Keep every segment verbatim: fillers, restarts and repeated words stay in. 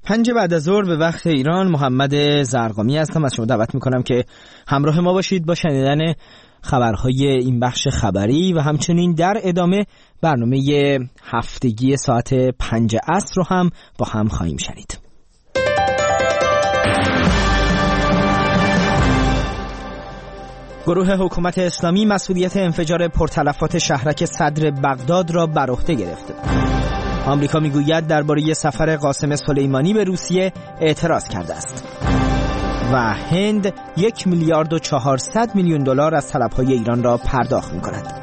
پنج بعد از ظهر به وقت ایران، محمد زرقامی هستم. از شما دعوت میکنم که همراه ما باشید با شنیدن خبرهای این بخش خبری و همچنین در ادامه برنامه هفتگی ساعت پنج عصر رو هم با هم خواهیم شنید. گروه حکومت اسلامی مسئولیت انفجار پرتلفات شهرک صدر بغداد را بر عهده گرفته. آمریکا میگوید درباره سفر قاسم سلیمانی به روسیه اعتراض کرده است. و هند یک میلیارد و چهارصد میلیون دلار از طلب‌های ایران را پرداخت می‌کند.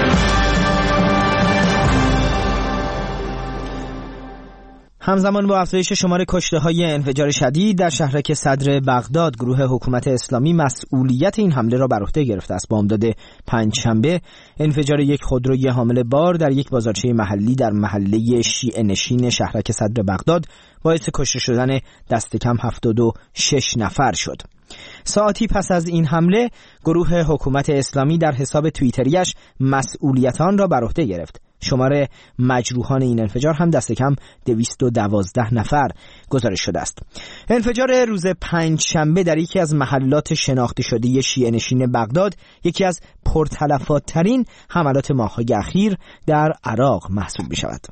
همزمان با افزایش شمار کشته‌های انفجار شدید در شهرک صدر بغداد، گروه حکومت اسلامی مسئولیت این حمله را بر عهده گرفته است. بامداد پنجشنبه انفجار یک خودروی حامل بار در یک بازارچه محلی در محله شیعه نشین شهرک صدر بغداد باعث کشته شدن دست کم هفتاد و شش نفر شد. ساعتی پس از این حمله، گروه حکومت اسلامی در حساب توییتریش مسئولیت آن را بر عهده گرفت. شمار مجروحان این انفجار هم دست کم دویست و دوازده نفر گزارش شده است. انفجار روز پنجشنبه در یکی از محلات شناخته شده شیعه نشین بغداد یکی از پرتلفات ترین حملات ماه‌های اخیر در عراق محسوب می شود.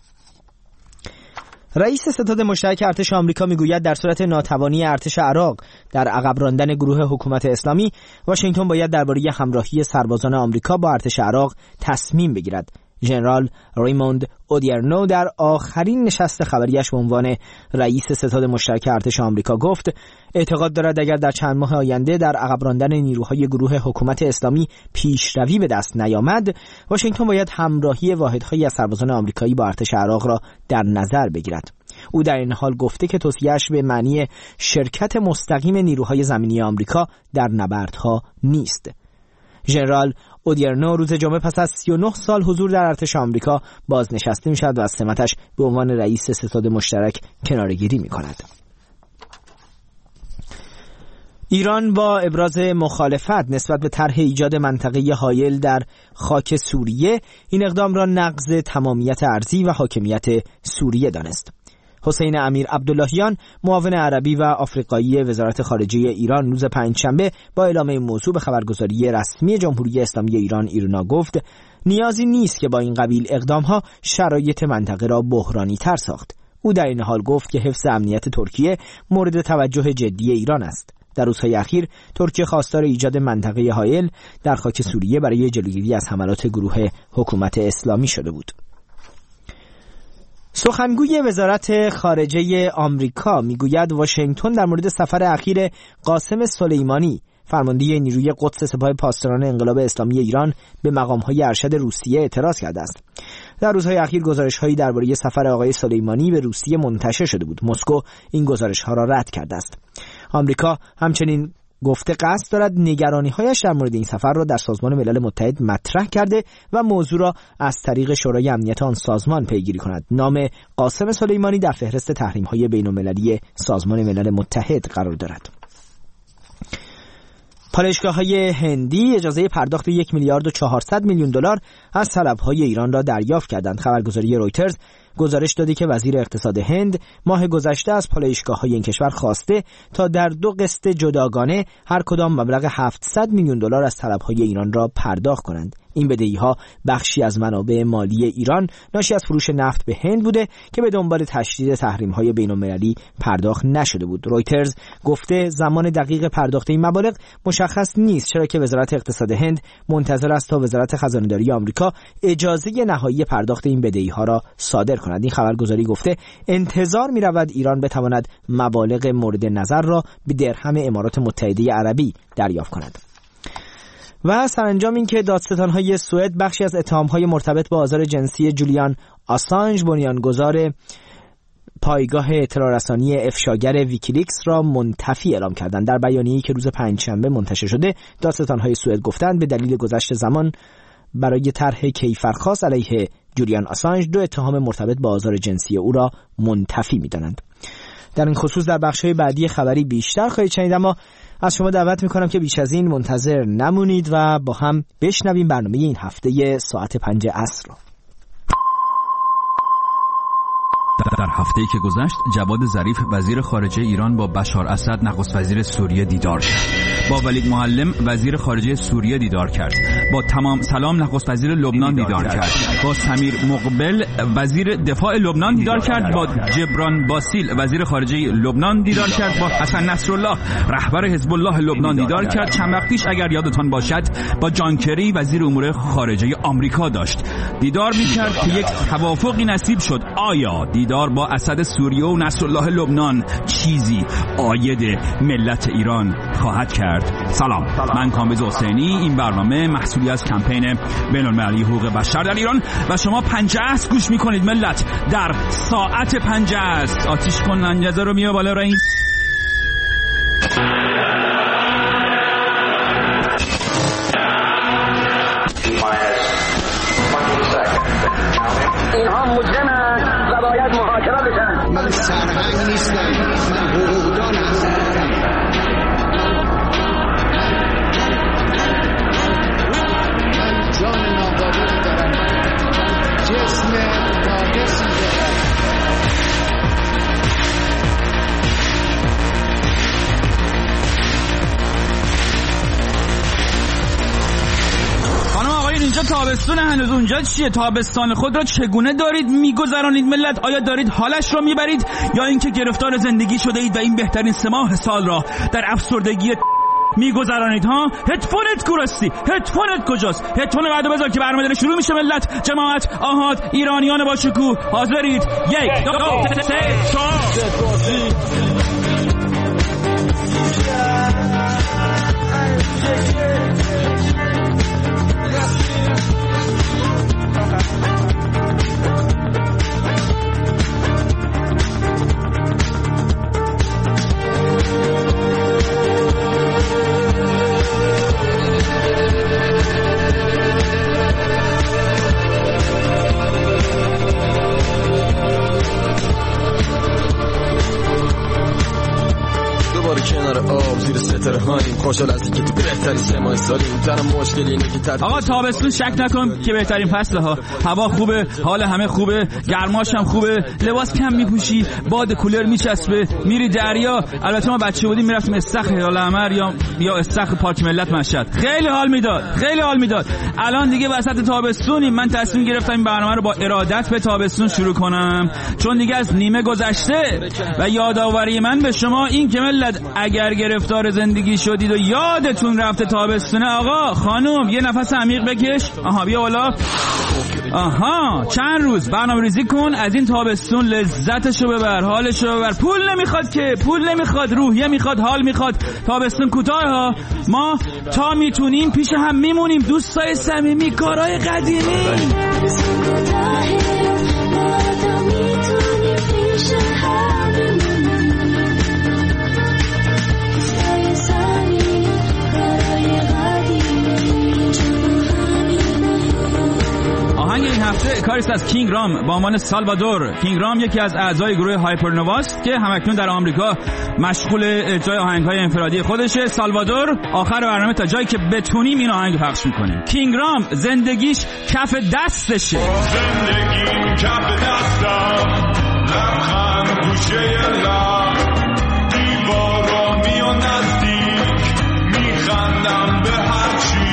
رئیس ستاد مشترک ارتش آمریکا میگوید در صورت ناتوانی ارتش عراق در عقب راندن گروه حکومت اسلامی، واشنگتن باید درباره همراهی سربازان آمریکا با ارتش عراق تصمیم بگیرد. ژنرال ریموند اودیرنو در آخرین نشست خبریش به عنوان رئیس ستاد مشترک ارتش آمریکا گفت اعتقاد دارد اگر در چند ماه آینده در عقب راندن نیروهای گروه حکومت اسلامی پیشروی به دست نیامد، واشنگتن باید همراهی واحدهایی از سربازان آمریکایی با ارتش عراق را در نظر بگیرد. او در این حال گفته که توصیه‌اش به معنی شرکت مستقیم نیروهای زمینی آمریکا در نبردها نیست. ژنرال اودیرنو روز جمعه پس از سی و نه سال حضور در ارتش آمریکا بازنشسته می‌شود و از سمتش به عنوان رئیس ستاد مشترک کناره‌گیری می‌کند. ایران با ابراز مخالفت نسبت به طرح ایجاد منطقه حایل در خاک سوریه، این اقدام را نقض تمامیت ارضی و حاکمیت سوریه دانست. حسین امیر عبداللهیان، معاون عربی و آفریقایی وزارت خارجه ایران، روز پنجشنبه با اعلام این موضوع به خبرگزاری رسمی جمهوری اسلامی ایران ایرنا گفت نیازی نیست که با این قبیل اقدام‌ها شرایط منطقه را بحرانی تر ساخت. او در این حال گفت که حفظ امنیت ترکیه مورد توجه جدی ایران است. در روزهای اخیر ترکیه خواستار ایجاد منطقه حایل در خاک سوریه برای جلوگیری از حملات گروه حکومت اسلامی شده بود. سخنگوی وزارت خارجه آمریکا میگوید واشنگتن در مورد سفر اخیر قاسم سلیمانی، فرمانده نیروی قدس سپاه پاسداران انقلاب اسلامی ایران، به مقام‌های ارشد روسیه اعتراض کرده است. در روزهای اخیر گزارش‌هایی درباره سفر آقای سلیمانی به روسیه منتشر شده بود. مسکو این گزارش‌ها را رد کرده است. آمریکا همچنین گفته قصد دارد نگرانی‌هایش در مورد این سفر را در سازمان ملل متحد مطرح کرده و موضوع را از طریق شورای امنیت آن سازمان پیگیری کند. نام قاسم سلیمانی در فهرست تحریم‌های بین‌المللی سازمان ملل متحد قرار دارد. پالایشگاه‌های هندی اجازه پرداخت یک میلیارد و چهارصد میلیون دلار از طلب‌های ایران را دریافت کردند. خبرگزاری رویترز گزارش داده که وزیر اقتصاد هند ماه گذشته از پالایشگاه‌های این کشور خواسته تا در دو قسط جداگانه هر کدام مبلغ هفتصد میلیون دلار از طلب‌های ایران را پرداخت کنند. این بدهی‌ها بخشی از منابع مالی ایران ناشی از فروش نفت به هند بوده که به دنبال تشدید تحریم‌های بین‌المللی پرداخت نشده بود. رویترز گفته زمان دقیق پرداخت این مبالغ مشخص نیست، چرا که وزارت اقتصاد هند منتظر است تا وزارت خزانه‌داری آمریکا اجازه نهایی پرداخت این بدهی‌ها را صادر کند. این خبرگزاری گفته انتظار می‌رود ایران بتواند مبالغ مورد نظر را به درهم امارات متحده عربی دریافت کند. و سرانجام این که دادستان‌های سوئد بخشی از اتهام‌های مرتبط با آزار جنسی جولیان آسانژ، بنیانگذار پایگاه اطلاع رسانی افشاگر ویکیلیکس، را منتفی اعلام کردند. در بیانیه‌ای که روز پنجشنبه منتشر شده، دادستان‌های سوئد گفتند به دلیل گذشت زمان برای طرح کیفرخواست علیه جولیان آسانژ دو اتهام مرتبط با آزار جنسی او را منتفی می‌دانند. در این خصوص در بخش‌های بعدی خبری بیشتر خواهید شنید، اما از شما دعوت میکنم که بیش از این منتظر نمونید و با هم بشنویم برنامه این هفته ساعت پنج عصر رو. در هفته‌ای که گذشت جواد ظریف وزیر خارجه ایران با بشار اسد نخست وزیر سوریه دیدار کرد. با ولید معلم وزیر خارجه سوریه دیدار کرد. با تمام سلام نخست وزیر لبنان دیدار کرد. با سمیر مقبل وزیر دفاع لبنان دیدار کرد. با جبران باسیل وزیر خارجه لبنان دیدار کرد. با حسن نصرالله رهبر حزب الله لبنان دیدار کرد. چند وقت پیش اگر یادتان باشد با جان کری وزیر امور خارجه آمریکا داشت دیدار می‌کرد که یک توافقی نصیب شد. آیا دیدار با اسد سوریه و نصرالله لبنان چیزی عاید ملت ایران خواهد کرد؟ سلام، من کامبیز حسینی. این برنامه محصولی از کمپین بین‌المللی حقوق بشر در ایران و شما پنجه است گوش میکنید ملت. در ساعت پنجه است آتیش کن انجزه رو میاره بالا رئیس. اینها مجرمند و باید محاکمه بشن. من سرهنگ نیستم، من حقوقدانم. من جان ناقابلی دارم، جسم ناقصی دارم. اینجا تابستون، هنوز اونجا چیه؟ تابستان خود را چگونه دارید میگذرانید ملت؟ آیا دارید حالش را میبرید یا اینکه گرفتار زندگی شده اید و این بهترین سه ماه سال را در افسردگی میگذرانید؟ ها هدفونت کورستی، هدفونت کجاست؟ هدفون بعدو بذار که برنامه داره شروع میشه. ملت، جماعت، آهات، ایرانیان با شکوه، حاضرید؟ یک دو دو سه چهار. آقا تابستون شک نکن که بهترین فصله ها. هوا خوبه، حال همه خوبه، گرماش هم خوبه، لباس کم میپوشی، باد کولر میچسبه، میری دریا. البته ما بچه بودیم میرفتیم استخر هلال احمر یا یا استخر پارک ملت مشهد. خیلی حال میداد، خیلی حال میداد. الان دیگه وسط تابستونیم. من تصمیم گرفتم این برنامه رو با ارادت به تابستون شروع کنم، چون دیگه از نیمه گذشته و یادآوری من به شما این که ملت اگر گرفتار زندگی شدید و یادتون رفته تابستونه، آقا خانم یه نفس عمیق بکش. آها بیا بالا. آها چند روز برنامه‌ریزی کن، از این تابستون لذتشو ببر، حالشو ببر. پول نمیخواد که، پول نمیخواد، روحیه میخواد، حال میخواد. تابستون کوتاه ها، ما تا میتونیم پیش هم میمونیم. دوستای صمیمی، کارهای قدیمی. آهنگ این هفته کاریست از کینگ رام با عنوان سالوادور. کینگ رام یکی از اعضای گروه هایپرنواست که همکنون در آمریکا مشغول اجرای آهنگ‌های انفرادی خودشه. سالوادور آخر برنامه تا جایی که بتونیم این آهنگ پخش می‌کنیم. کینگ رام زندگیش کف دستشه. زندگیم کف دستم، لبخند گوشه لب، دیوارا میان نزدیک، میخندم به هر چی.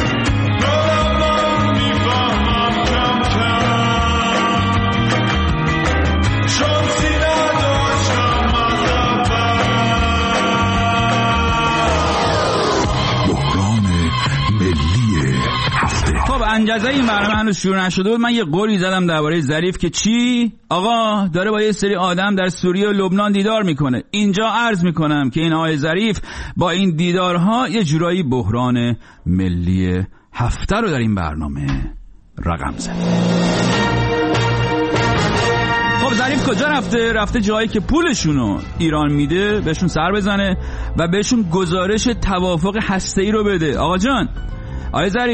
خب انجزه این برنامه هنوز شروع نشده بود. من یه قولی زدم درباره ظریف که چی؟ آقا داره با یه سری آدم در سوریه و لبنان دیدار میکنه. اینجا عرض میکنم که این آقای ظریف با این دیدارها یه جورایی بحران ملی هفته رو در این برنامه رقم زد. خب ظریف کجا رفته؟ رفته جایی که پولشونو ایران میده بهشون سر بزنه و بهشون گزارش توافق هسته‌ای رو بده. آقا جان، آقای ظریف،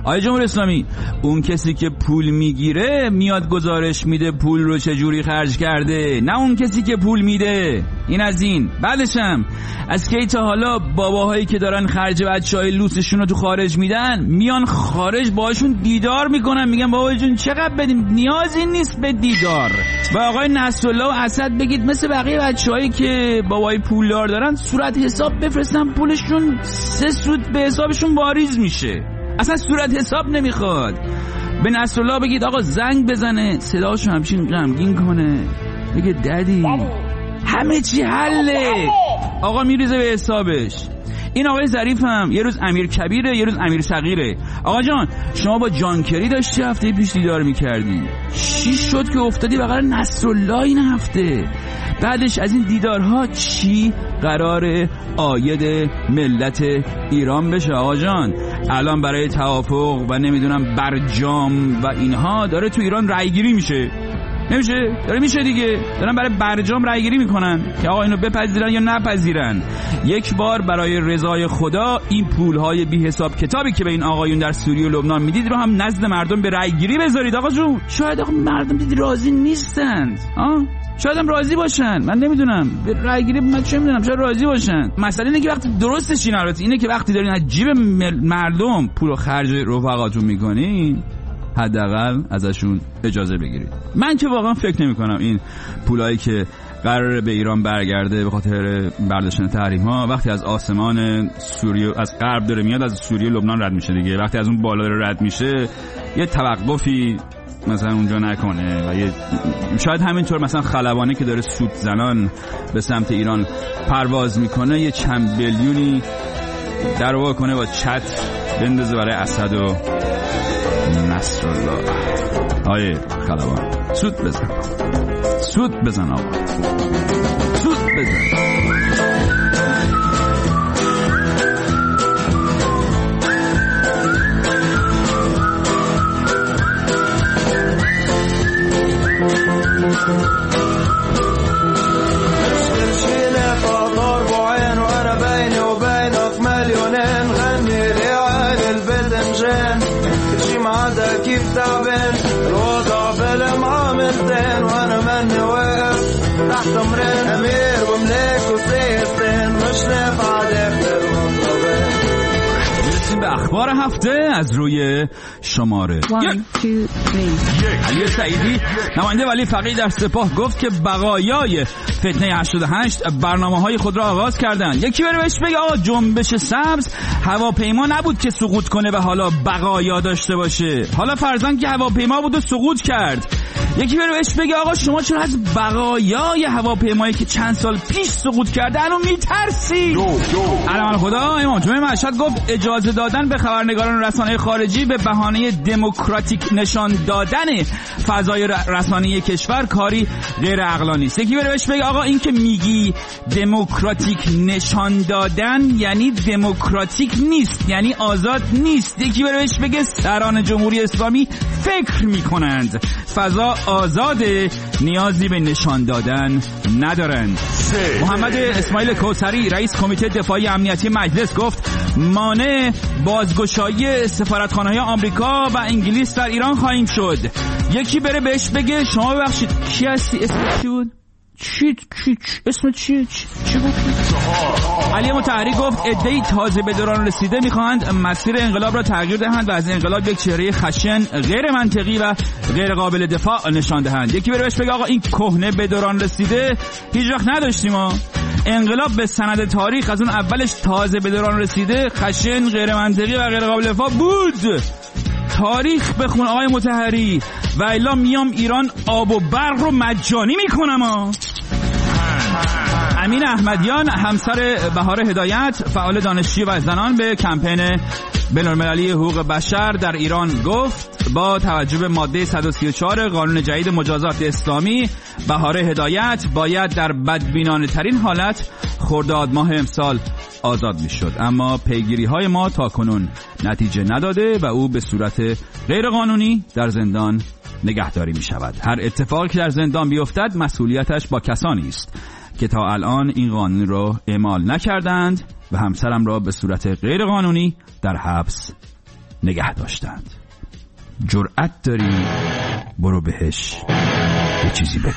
آقای جمهوری اسلامی، اون کسی که پول میگیره میاد گزارش میده پول رو چجوری خرج کرده، نه اون کسی که پول میده. این از این. بعدشم از کی تا حالا باباهایی که دارن خرج بچهای لوسشون رو تو خارج میدن میان خارج باهاشون دیدار میکنن، میگن بابا جون چقدر بدیم، نیازی نیست به دیدار. و آقای نصرالله و اسد بگید مثل بقیه بچه‌هایی که بابای پولدار دارن صورت حساب بفرستن، پولشون سه سود به حسابشون واریز میشه، اصلا صورت حساب نمیخواد. به نصرالله بگید آقا زنگ بزنه، صداشو همچین غمگین کنه، بگه ددی همه چی حله، آقا میریزه به حسابش. این آقای ظریف هم یه روز امیر کبیره یه روز امیر صغیره. آقا جان شما با جانکری داشتی هفته پیش دیدار میکردی، چی شد که افتادی بغل نصرالله این هفته؟ بعدش از این دیدارها چی قراره آید ملت ایران بشه؟ آقا جان الان برای توافق و نمیدونم برجام و اینها داره تو ایران رایگیری میشه، نمیشه؟ داره میشه دیگه، دارن برای برجام رای گیری میکنن که آقا اینو بپذیرن یا نپذیرن. یک بار برای رضای خدا این پولهای بی حساب کتابی که به این آقایون در سوریه و لبنان میدید رو هم نزد مردم به رای گیری بذارید. آقا جون شاید آقا مردم دید راضی نیستند، آه شاید هم راضی باشن، من نمیدونم، به رای گیری من چه میدونم، شاید راضی باشن. مسئله اینه که وقتی درستش این البته اینه که وقتی دارین از جیب مردم پول و خرج رفقاتون میکنین حداقل ازشون اجازه بگیرید. من که واقعا فکر نمی کنم این پولایی که قراره به ایران برگرده به خاطر برداشتن تحریم ها وقتی از آسمان سوریه از غرب داره میاد از سوریه لبنان رد میشه دیگه، وقتی از اون بالا داره رد میشه یه توقفی مثلا اونجا نکنه و یه شاید همینطور مثلا خلبانه که داره سوت زنان به سمت ایران پرواز میکنه یه چند بیلیونی در واقع کنه با چت بندازه برای اسد و نصرالله. آیه خلبان سود بزن، سود بزن آقا، سود بزن. كيف تعبان الوضع بالمعاملتين وانا مني واقف تحت امرين امير وملاك وسيستين مش نافع داخل المطلبين. برسیم به اخبار هفته از روی شماره علی سعیدی نماینده ولی فقیه در سپاه گفت که بقایای فتنه هشتاد و هشت برنامه‌های خود را آغاز کردند. یکی بره بهش بگه آقا جنبش سبز هواپیما نبود که سقوط کنه و حالا بقایا داشته باشه، حالا فرضاً که هواپیما بود و سقوط کرد. یکی بره بهش بگه آقا شما چرا از بقایای هواپیمایی که چند سال پیش سقوط کرده الان میترسی؟ علم خدا امام جمعه مشهد گفت اجازه دادن به خبرنگاران رسانه خارجی به بهانه دموکراتیک نشان دادن فضای رسانه‌ای کشور کاری غیر عقلانی است. یکی بره بهش بگه آقا این که میگی دموکراتیک نشان دادن یعنی دموکراتیک نیست، یعنی آزاد نیست. یکی بره بهش بگه سران جمهوری اسلامی فکر میکنند فضا آزاده، نیازی به نشان دادن ندارند. محمد اسماعیل کوثری رئیس کمیته دفاعی امنیتی مجلس گفت مانع بازگشایی سفارتخانه‌های آمریکا و انگلیس در ایران خواهیم شد. یکی بره بهش بگه شما ببخشید کی هستی؟ اسمت چی بود؟ چی چی اسم چی چی بود؟ علی مطهری گفت عده‌ای تازه به دوران رسیده می‌خواهند مسیر انقلاب را تغییر دهند و از انقلاب یک چهره خشن غیر منطقی و غیر قابل دفاع نشان دهند. یکی بره بهش بگه آقا این کهنه به دوران رسیده هیچ وقت نداشتیم ما. انقلاب به سند تاریخ از اون اولش تازه به دوران رسیده خشن غیر منطقی و غیر قابل دفاع بود. تاریخ بخون آقای مطهری و الا میام ایران آب و برق رو مجانی میکنم ها. امین احمدیان همسر بهار هدایت فعال دانشجویی و زنان به کمپین بین‌المللی حقوق بشر در ایران گفت با توجه به ماده صد و سی و چهار قانون جدید مجازات اسلامی بهار هدایت باید در بدبینانه ترین حالت خرداد ماه امسال آزاد می شد، اما پیگیری های ما تا کنون نتیجه نداده و او به صورت غیر قانونی در زندان نگهداری می شود. هر اتفاقی که در زندان بیفتد مسئولیتش با کسانی است که تا الان این قانون را اعمال نکردند و همسرم را به صورت غیر قانونی در حبس نگه داشتند. جرأت داری؟ برو بهش یه چیزی بگو.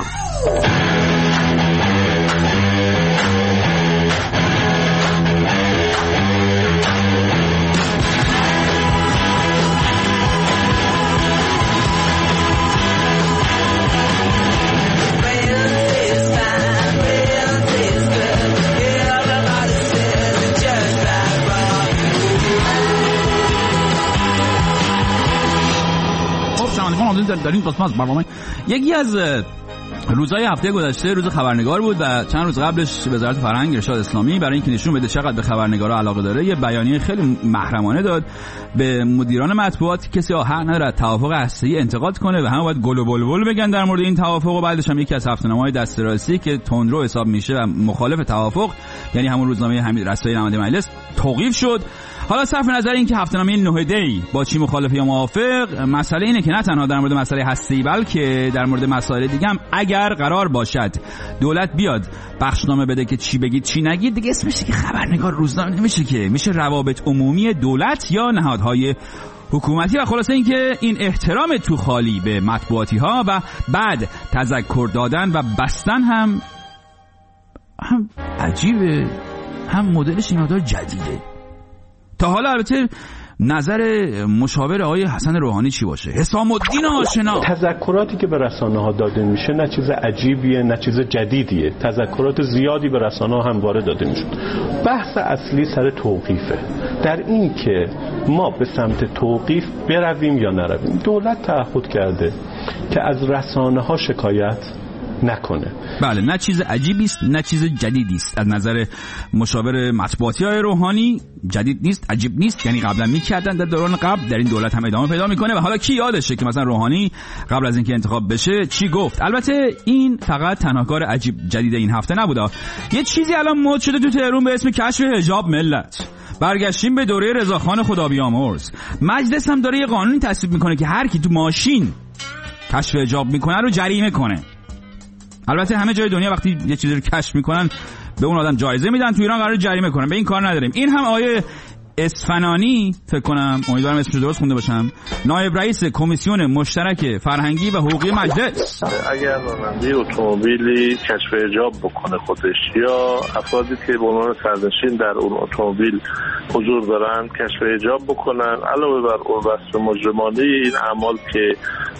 داریم قسمت برنامه یکی از روزهای هفته گذشته روز خبرنگار بود و چند روز قبلش وزارت فرهنگ ارشاد اسلامی برای اینکه نشون بده چقدر به خبرنگارا علاقه داره یه بیانیه خیلی محرمانه داد به مدیران مطبوعات. کسی حق نداره توافق هسته‌ای انتقاد کنه و همه باید گل و بلبل بگن در مورد این توافق. و بعدش هم یکی از هفته‌نامه‌های دست راستی که تندرو حساب میشه و مخالف توافق، یعنی همون روزنامه حمید رستایی نماینده مجلس، توقیف شد. حالا صرف نظر این که هفته‌نامه نهدی با چی مخالف یا موافق، مسئله اینه که نه تنها در مورد مسئله هسته‌ای بلکه در مورد مسائل دیگه هم اگر قرار باشد دولت بیاد بخشنامه بده که چی بگید چی نگید، دیگه اسمش که خبرنگار روزنامه نمیشه، که میشه روابط عمومی دولت یا نهادهای حکومتی. و خلاصه این که این احترام تو خالی به مطبوعاتی ها و بعد تذکر دادن و بستن هم هم عجیبه، هم مدلش این مقدار جدیده. تا حالا البته نظر مشاور آقای حسن روحانی چی باشه؟ حسام الدین آشنا. تذکراتی که به رسانه ها داده میشه نه چیز عجیبیه نه چیز جدیدیه، تذکرات زیادی به رسانه ها همواره داده میشه. بحث اصلی سر توقیفه، در این که ما به سمت توقیف برویم یا نرویم. دولت تعهد کرده که از رسانه ها شکایت نکنه. بله، نه چیز عجیبی است نه چیز جدیدی است. از نظر مشاور مطبوعاتی های روحانی جدید نیست، عجیب نیست، یعنی قبلا میکردن در دوران قبل، در این دولت هم ادامه پیدا میکنه. و حالا کی یادشه که مثلا روحانی قبل از اینکه انتخاب بشه چی گفت؟ البته این فقط تنها کار عجیب جدید این هفته نبوده. یه چیزی الان مد شده تو تهران به اسم کشف حجاب ملت. برگشتیم به دوره رضاخان خدا بیامرز. مجلس هم داره یه قانونی تصویب میکنه که هر کی تو ماشین کشف حجاب میکنه رو جریمه کنه. البته همه جای دنیا وقتی یه چیزی رو کشف میکنن به اون آدم جایزه میدن، تو ایران قراره جریمه کنن. به این کار نداریم. این هم آیه اصفهانی فکر کنم، امیدوارم اسمش درست خونده باشم، نایب رئیس کمیسیون مشترک فرهنگی و حقوقی مجلس. اگر راننده اتومبیلی کشف حجاب بکنه خودش یا افرادی که به عنوان سرنشین در اون اتومبیل حضور دارن کشف حجاب بکنن، علاوه بر اون وصف مجرمانه این اعمال که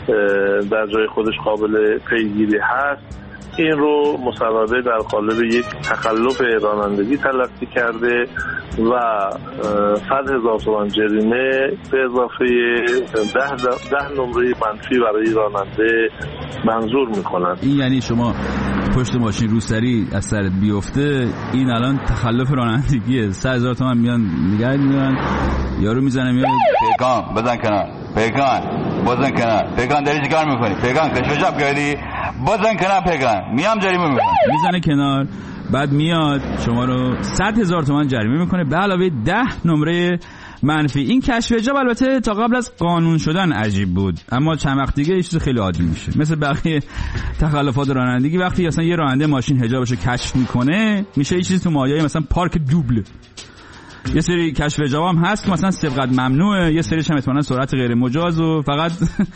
در جای خودش قابل پیگیری هست، این رو مصوبه در قالب یک تخلف رانندگی تلقی کرده و صد هزار تومان جریمه به اضافه ده, ده نمره منفی برای راننده منظور میکنن. این یعنی شما پشت ماشین روسری از سرت بیفته، این الان تخلف رانندگیه. صد هزار تومان میان نگه میدارن، یارو میزنه میاد پیگان بزن کنار، پیگان بزن کنار، پیگان داری چیکار میکنی؟ پیگان کشف حجاب کردی؟ بزن کنار پیگان، میام جریمه میکنم. میزنه کنار، بعد میاد شما رو صد هزار تومان جریمه میکنه به علاوه ده نمره منفی. این کشف حجاب البته تا قبل از قانون شدن عجیب بود، اما چند وقت دیگه یه چیز خیلی عادی میشه. مثل بقیه تخلفات رانندگی، وقتی اصلا یه راننده ماشین حجابشو کشف میکنه میشه یه چیزی تو مایه مثلا پارک دوبل. یه سری کشف حجاب هم هست که مثلا سبقت ممنوعه، یه سریش هم احتمالاً سرعت غیر مجاز و فقط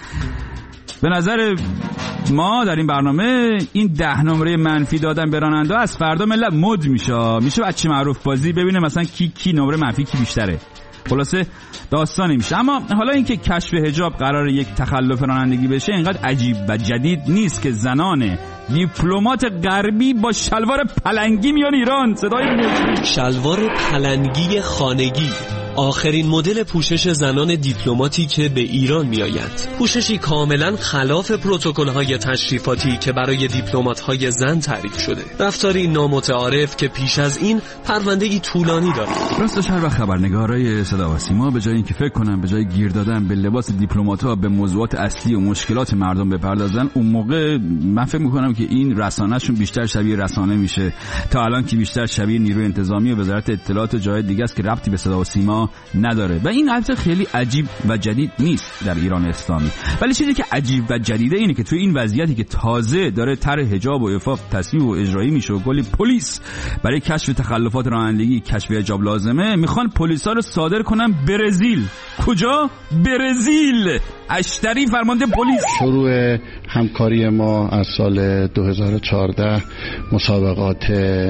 به نظر ما در این برنامه این ده نمره منفی دادن به راننده از فردا ملت مد میشه میشه بچه معروف بازی ببینه مثلا کی کی نمره منفی کی بیشتره. خلاصه داستانی میشه. اما حالا اینکه کشف حجاب قرار یک تخلف رانندگی بشه اینقدر عجیب و جدید نیست که زنان دیپلمات غربی با شلوار پلنگی میان ایران. صدای شلوار پلنگی خانگی، آخرین مدل پوشش زنان دیپلماتی که به ایران میآیند. پوششی کاملا خلاف پروتکل‌های تشریفاتی که برای دیپلمات‌های زن تعریف شده. رفتاری نامتعارف که پیش از این پرونده‌ای طولانی دارد. راستش هر وقت خبرنگارای صدا و سیما به جای اینکه فکر کنن به جای گیر دادن به لباس دیپلمات‌ها به موضوعات اصلی و مشکلات مردم بپردازن، اون موقع من فکر می‌کنم که این رسانه‌شون بیشتر شبیه رسانه میشه تا الان که بیشتر شبیه نیروی انتظامی و وزارت اطلاعات و جای دیگه است که ربطی به صدا و سیما نداره و این البته خیلی عجیب و جدید نیست در ایران اسلامی. ولی چیزی که عجیب و جدیده اینه که توی این وضعیتی که تازه داره طرح حجاب و عفاف تصویب و اجرایی میشه و کلی پلیس برای کشف تخلفات رانندگی کشف حجاب لازمه، میخوان پلیسا رو صادر کنن برزیل. کجا؟ برزیل. اشتری فرمانده پلیس. شروع همکاری ما از سال دو هزار و چهارده مسابقات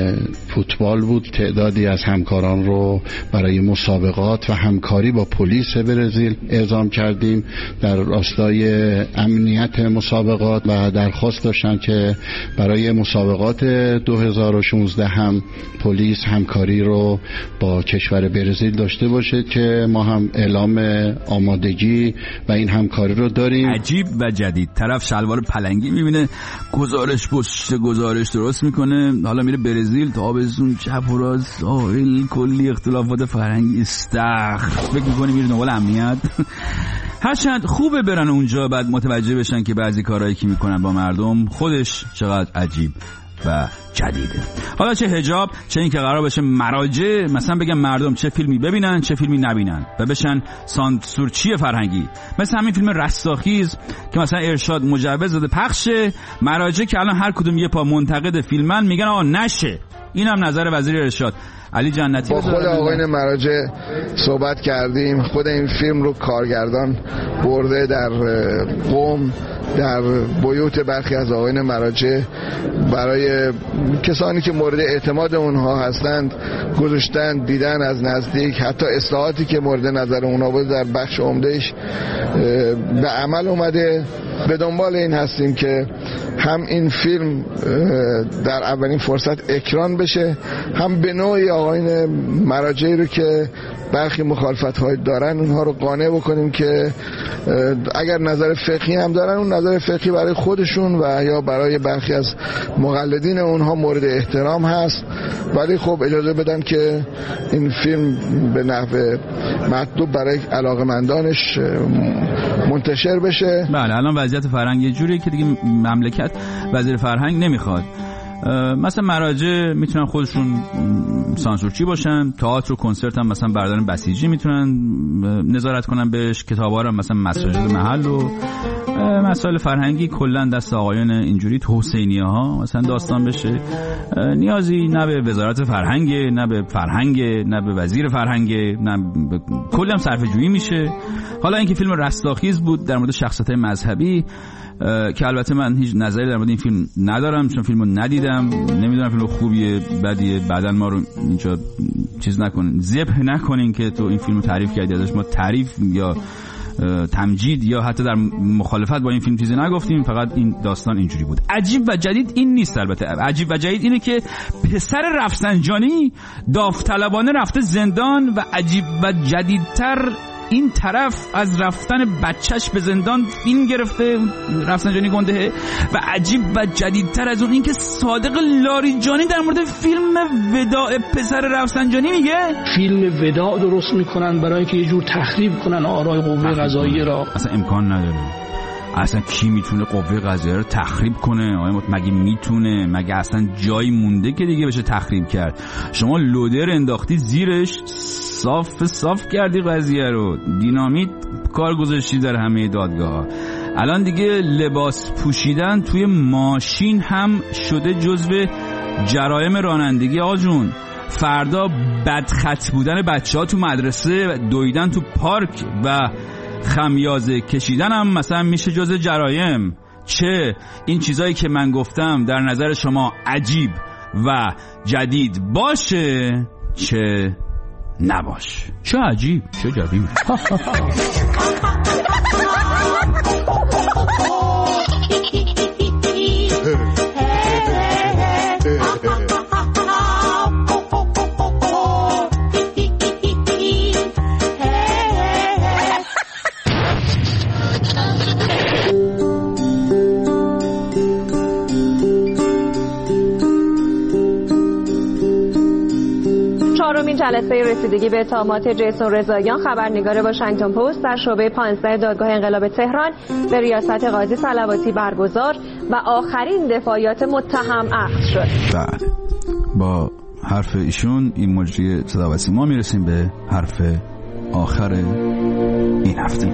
فوتبال بود. تعدادی از همکاران رو برای مسابقات و همکاری با پلیس برزیل اعزام کردیم در راستای امنیت مسابقات و درخواست داشتن که برای مسابقات دو هزار و شانزده هم پلیس همکاری رو با کشور برزیل داشته باشه که ما هم اعلام آمادگی و این همکاری رو داریم. عجیب و جدید. طرف شلوار پلنگی میبینه، گزارش پشت گزارش درست میکنه، حالا میره برزیل، تابستون، چپ و راست، ساحل، کلی اختلافات فرهنگی، استخ فکر میکنه میره دنبال امنیت. هرچند خوبه برن اونجا بعد متوجه بشن که بعضی کارهایی که میکنن با مردم خودش چقدر عجیب و جدیده. حالا چه حجاب، چه این که قرار بشه مراجع مثلا بگن مردم چه فیلمی ببینن چه فیلمی نبینن و بشن سانسورچی فرهنگی، مثل همین فیلم رستاخیز که مثلا ارشاد مجوز داده پخشه، مراجع که الان هر کدوم یه پا منتقد فیلمن میگن آقا نشه. این هم نظر وزیر ارشاد علی جنتی. با خود آقایان مراجع صحبت کردیم، خود این فیلم رو کارگردان برده در قم، در بیوت برخی از آقایان مراجع، برای کسانی که مورد اعتماد اونها هستند گذاشتن، دیدن از نزدیک، حتی اصلاحاتی که مورد نظر اونها بود در بخش عمدهش به عمل اومده. به دنبال این هستیم که هم این فیلم در اولین فرصت اکران بشه، هم به نوعی آقایان مراجعی رو که برخی مخالفت‌های دارن اونها رو قانع بکنیم که اگر نظر فقهی هم دارن اون نظر فقهی برای خودشون و یا برای برخی از مقلدین اونها مورد احترام هست، ولی خب اجازه بدن که این فیلم به نحو مطلوب برای علاقمندانش منتشر بشه. بله الان وضعیت فرهنگ یه جوریه که دیگه مملکت وزیر فرهنگ نمیخواد. مثلا مراجع میتونن خودشون سانسورچی باشن، تئاتر و کنسرت هم مثلا برادران بسیجی میتونن نظارت کنن بهش، کتابا هم مثلا مساجد محل و مسائل فرهنگی کلا دست آقایان اینجوری تو حسینیه ها مثلا داستان بشه. نیازی نه به وزارت فرهنگ، نه به فرهنگ، نه به وزیر فرهنگ، نه کلا صرفه جویی میشه. حالا اینکه فیلم رستاخیز بود در مورد شخصیت‌های مذهبی که البته من هیچ نظری در مورد این فیلم ندارم چون فیلمو ندیدم، نمیدونم فیلم خوبیه بدیه، بعدن ما رو اینجا چیز نکنین، ذبح نکنین که تو این فیلمو تعریف کردی ازش. ما تعریف یا تمجید یا حتی در مخالفت با این فیلم چیزی نگفتیم، فقط این داستان اینجوری بود. عجیب و جدید این نیست. البته عجیب و جدید اینه که پسر رفسنجانی داوطلبانه رفته زندان و عجیب و جدیدتر این طرف از رفتن بچهش به زندان فیلم گرفته رفسنجانی گنده و عجیب و جدیدتر از اون این که صادق لاریجانی در مورد فیلم وداع پسر رفسنجانی میگه فیلم وداع درست میکنن برای اینکه یه جور تخریب کنن آرای قوه قضاییه را. اصلا امکان نداره. اصلا کی میتونه قوه قضاییه رو تخریب کنه؟ آیا مگه میتونه؟ مگه اصلا جایی مونده که دیگه بشه تخریب کرد؟ شما لودر انداختی زیرش، صاف صاف کردی قضیه رو، دینامیت کار گذاشتی در همه دادگاه. الان دیگه لباس پوشیدن توی ماشین هم شده جزو جرایم رانندگی. آقا جون فردا بدخط بودن بچه ها تو مدرسه، دویدن تو پارک و خمیازه کشیدن هم مثلا میشه جزو جرایم. چه این چیزایی که من گفتم در نظر شما عجیب و جدید باشه چه نباش؟ چه عجیب چه جدید. چهارمین جلسه رسیدگی به اتهامات جیسون رضاییان خبرنگار واشنگتن پست در شعبه پانزده دادگاه انقلاب تهران به ریاست قاضی صلواتی برگزار و آخرین دفاعیات متهم عقد شد. بله با حرف ایشون این مجری صدا و سیما میرسیم به حرف آخر این هفته.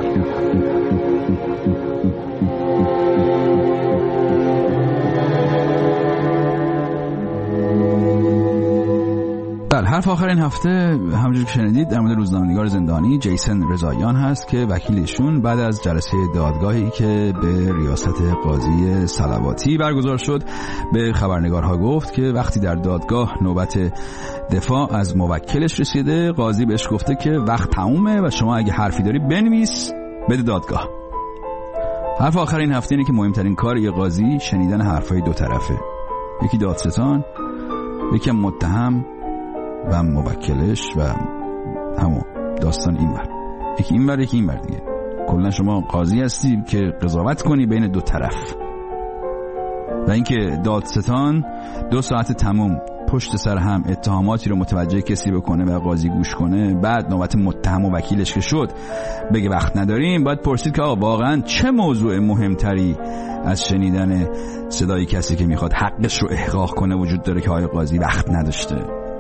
بله، حرف آخر این هفته همونجور که شنیدید در مورد روزنامه‌نگار زندانی جیسن رضاییان هست که وکیلشون بعد از جلسه دادگاهی که به ریاست قاضی صلواتی برگزار شد به خبرنگارها گفت که وقتی در دادگاه نوبت دفاع از موکلش رسیده، قاضی بهش گفته که وقت تمومه و شما اگه حرفی داری بنویس بده دادگاه. حرف آخر این هفته اینه که مهمترین کار یه قاضی شنیدن حرفای دو طرفه، یکی دادستان، یکی متهم و موکلش و همون داستان این بر یکی این بر یکی این بر دیگه. کلا شما قاضی هستی که قضاوت کنی بین دو طرف، و اینکه دادستان دو ساعت تموم پشت سر هم اتهاماتی رو متوجه کسی بکنه و قاضی گوش کنه، بعد نوبت متهم و وکیلش که شد بگه وقت نداریم، باید پرسید که آقا واقعا چه موضوع مهمتری از شنیدن صدای کسی که میخواد حقش رو احقاق کنه وجود داره که آقای قاضی وقت نداشته.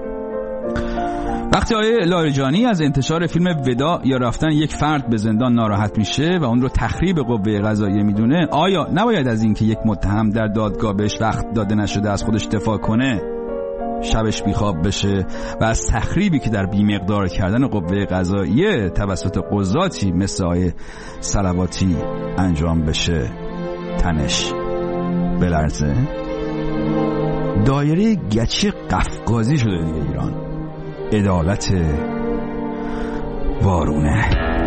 وقتی آقای لاریجانی از انتشار فیلم وداع یا رفتن یک فرد به زندان ناراحت میشه و اون رو تخریب قوه قضاییه میدونه، آیا نباید از این که یک متهم در دادگاه بهش وقت داده نشده از خودش دفاع کنه، شبش بیخواب بشه و از تخریبی که در بیمقدار کردن قوه قضاییه توسط قضاتی مثل آقای صلواتی انجام بشه تنش بلرزه؟ دایره گچی قفقازی شده دیگه ایران. عدالت وارونه.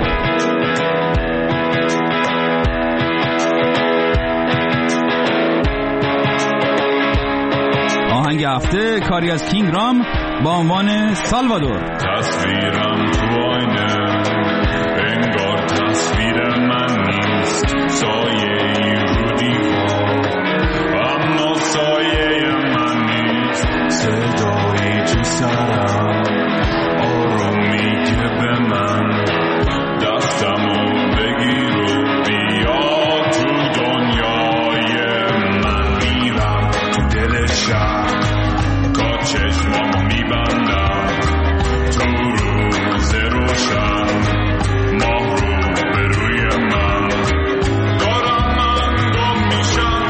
آهنگ هفته کاری از کینگ رام با عنوان سالوادور. تصویرم تو آینه انگار تصویر من نیست، سایه ای رو دیوار اما سایه من نیست، صدایی تو سرم آرومی که به من دستمو بگیر و بیا تو دنیای من. میرم تو دل شهر تا چشمامو میبندم تو روز روشن ماه رو به روی من دارم من گم میشم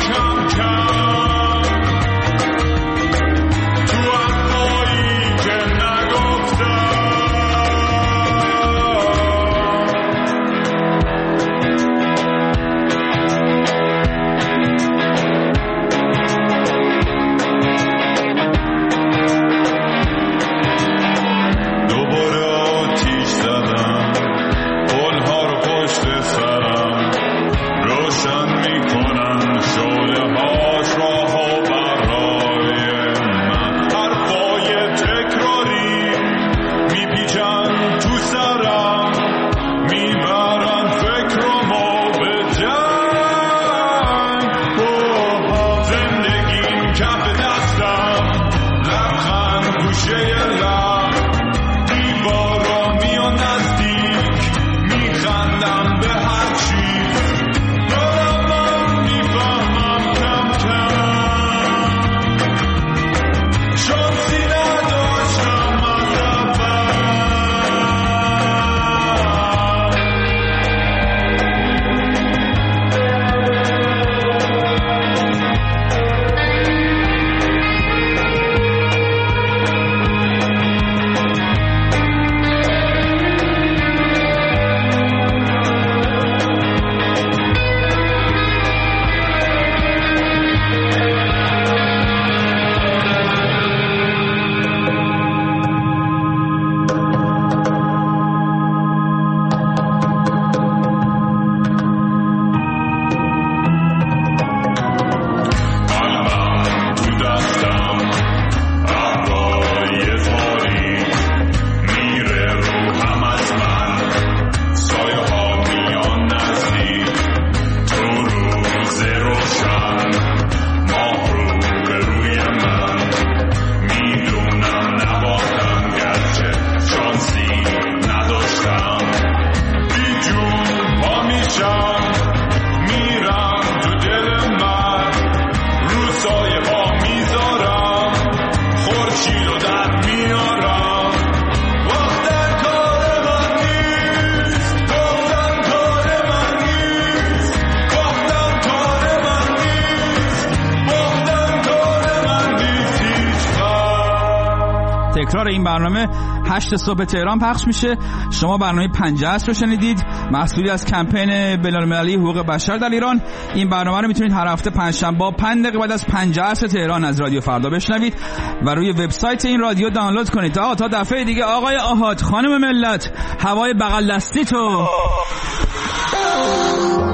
تکرار این برنامه هشت صبح تهران پخش میشه. شما برنامه پنجاه است رو شنیدید، محصولی از کمپین بین‌المللی حقوق بشر در ایران. این برنامه رو میتونید هر هفته پنجشنبه پنج دقیقه بعد از پنجاه است تهران از رادیو فردا بشنوید و روی وبسایت این رادیو دانلود کنید. تا تا دفعه دیگه آقای آحاد، خانم ملت، هوای بغل دستی تو